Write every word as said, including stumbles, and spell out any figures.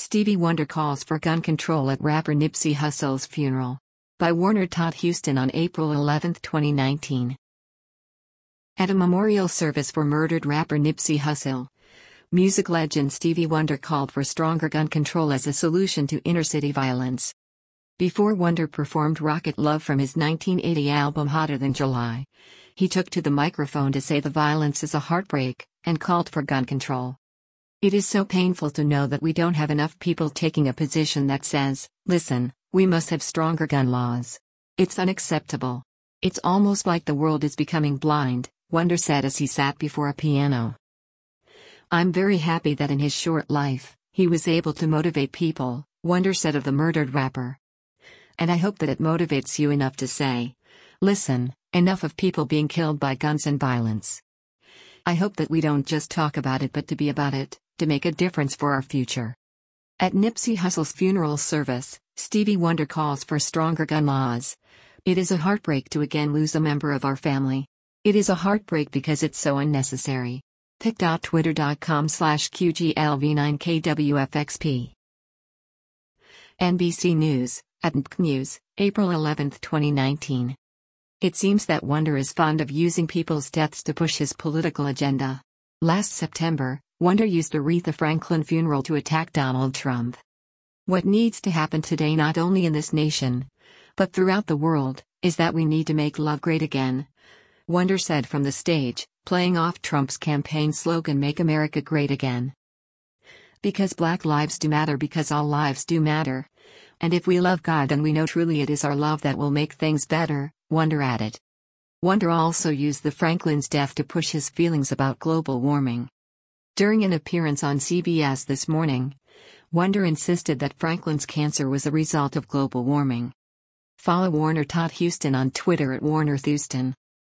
Stevie Wonder calls for gun control at rapper Nipsey Hussle's funeral. By Warner Todd Houston on April eleventh, twenty nineteen. At a memorial service for murdered rapper Nipsey Hussle, music legend Stevie Wonder called for stronger gun control as a solution to inner-city violence. Before Wonder performed Rocket Love from his nineteen eighty album Hotter Than July, he took to the microphone to say the violence is a heartbreak, and called for gun control. It is so painful to know that we don't have enough people taking a position that says, listen, we must have stronger gun laws. It's unacceptable. It's almost like the world is becoming blind, Wonder said as he sat before a piano. I'm very happy that in his short life, he was able to motivate people, Wonder said of the murdered rapper. And I hope that it motivates you enough to say, listen, enough of people being killed by guns and violence. I hope that we don't just talk about it but to be about it, to make a difference for our future. At Nipsey Hussle's funeral service, Stevie Wonder calls for stronger gun laws. It is a heartbreak to again lose a member of our family. It is a heartbreak because it's so unnecessary. pic.twitter.com slash QGLV9KWFXP. N B C News, at N B C News, April eleventh, twenty nineteen. It seems that Wonder is fond of using people's deaths to push his political agenda. Last September, Wonder used Aretha Franklin funeral to attack Donald Trump. What needs to happen today, not only in this nation, but throughout the world, is that we need to make love great again, Wonder said from the stage, playing off Trump's campaign slogan Make America Great Again. Because Black lives do matter, because all lives do matter. And if we love God, then we know truly it is our love that will make things better, Wonder added. Wonder also used the Franklin's death to push his feelings about global warming. During an appearance on C B S This Morning, Wonder insisted that Franklin's cancer was a result of global warming. Follow Warner Todd Houston on Twitter at Warner Houston.